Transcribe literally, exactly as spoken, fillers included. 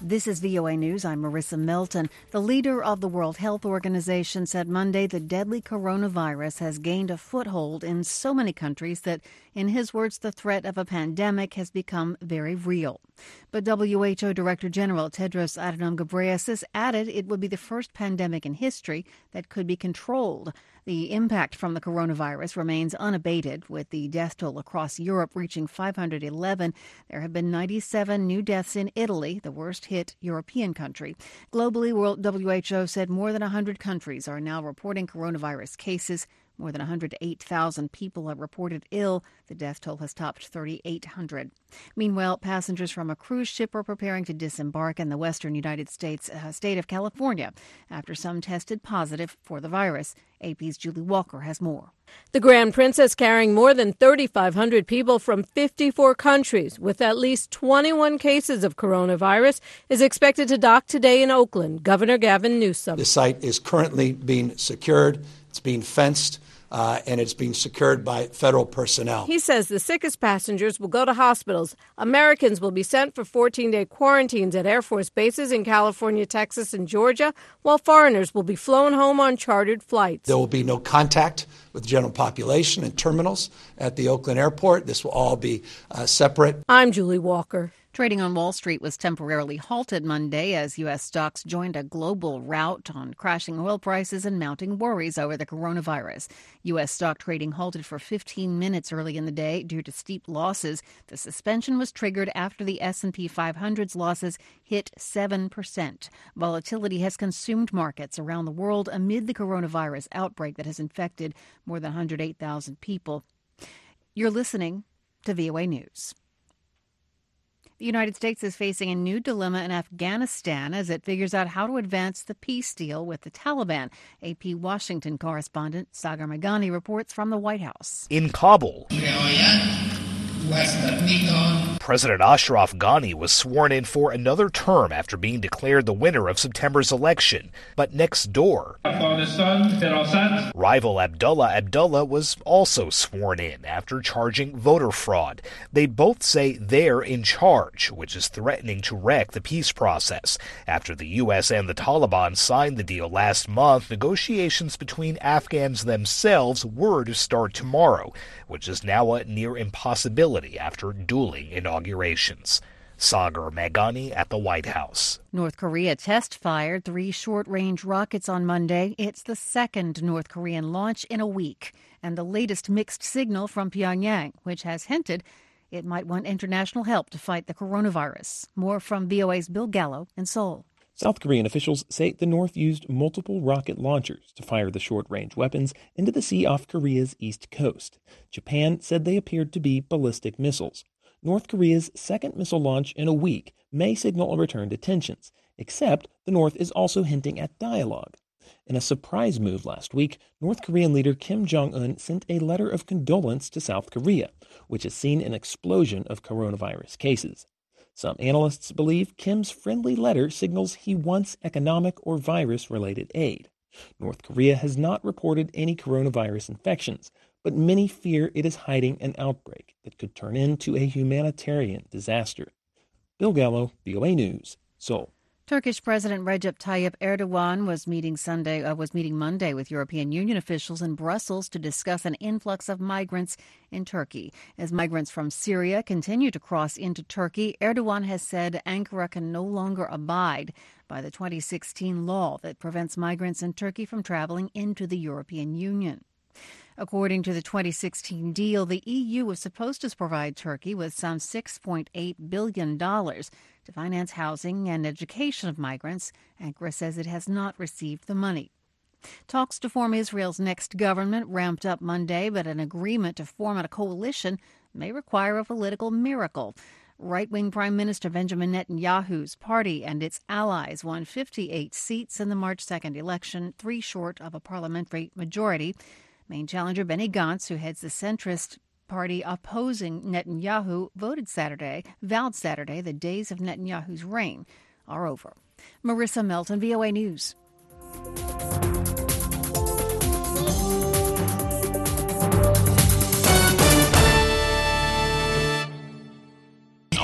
This is V O A News. I'm Marissa Melton. The leader of the World Health Organization said Monday the deadly coronavirus has gained a foothold in so many countries that, in his words, the threat of a pandemic has become very real. But W H O Director General Tedros Adhanom Ghebreyesus added it would be the first pandemic in history that could be controlled. The impact from the coronavirus remains unabated, with the death toll across Europe reaching five hundred eleven. There have been ninety-seven new deaths in Italy, the worst hit European country. Globally, World W H O said more than one hundred countries are now reporting coronavirus cases. More than one hundred eight thousand people are reported ill. The death toll has topped thirty-eight hundred. Meanwhile, passengers from a cruise ship are preparing to disembark in the western United States uh, state of California after some tested positive for the virus. A P's Julie Walker has more. The Grand Princess, carrying more than thirty-five hundred people from fifty-four countries with at least twenty-one cases of coronavirus, is expected to dock today in Oakland. Governor Gavin Newsom. The site is currently being secured. It's being fenced. Uh, and it's being secured by federal personnel. He says the sickest passengers will go to hospitals. Americans will be sent for fourteen-day quarantines at Air Force bases in California, Texas, and Georgia, while foreigners will be flown home on chartered flights. There will be no contact with the general population and terminals at the Oakland airport. This will all be uh, separate. I'm Julie Walker. Trading on Wall Street was temporarily halted Monday as U S stocks joined a global rout on crashing oil prices and mounting worries over the coronavirus. U S stock trading halted for fifteen minutes early in the day due to steep losses. The suspension was triggered after the S and P five hundred's losses hit seven percent. Volatility has consumed markets around the world amid the coronavirus outbreak that has infected more than one hundred eight thousand people. You're listening to V O A News. The United States is facing a new dilemma in Afghanistan as it figures out how to advance the peace deal with the Taliban. A P Washington correspondent Sagar Meghani reports from the White House. In Kabul, President Ashraf Ghani was sworn in for another term after being declared the winner of September's election. But next door, rival Abdullah Abdullah was also sworn in after charging voter fraud. They both say they're in charge, which is threatening to wreck the peace process. After the U S and the Taliban signed the deal last month, negotiations between Afghans themselves were to start tomorrow, which is now a near impossibility after dueling inaugurations. Sagar Meghani at the White House. North Korea test-fired three short-range rockets on Monday. It's the second North Korean launch in a week, and the latest mixed signal from Pyongyang, which has hinted it might want international help to fight the coronavirus. More from V O A's Bill Gallo in Seoul. South Korean officials say the North used multiple rocket launchers to fire the short-range weapons into the sea off Korea's east coast. Japan said they appeared to be ballistic missiles. North Korea's second missile launch in a week may signal a return to tensions, except the North is also hinting at dialogue. In a surprise move last week, North Korean leader Kim Jong-un sent a letter of condolence to South Korea, which has seen an explosion of coronavirus cases. Some analysts believe Kim's friendly letter signals he wants economic or virus-related aid. North Korea has not reported any coronavirus infections, but many fear it is hiding an outbreak that could turn into a humanitarian disaster. Bill Gallo, V O A News, Seoul. Turkish President Recep Tayyip Erdogan was meeting Sunday uh, was meeting Monday with European Union officials in Brussels to discuss an influx of migrants in Turkey. As migrants from Syria continue to cross into Turkey, Erdogan has said Ankara can no longer abide by the twenty sixteen law that prevents migrants in Turkey from traveling into the European Union. According to the twenty sixteen deal, the E U was supposed to provide Turkey with some six point eight billion dollars to finance housing and education of migrants. Ankara says it has not received the money. Talks to form Israel's next government ramped up Monday, but an agreement to form a coalition may require a political miracle. Right-wing Prime Minister Benjamin Netanyahu's party and its allies won fifty-eight seats in the March second election, three short of a parliamentary majority. Main challenger Benny Gantz, who heads the centrist party opposing Netanyahu, voted Saturday, vowed Saturday the days of Netanyahu's reign are over. Marissa Melton, V O A News.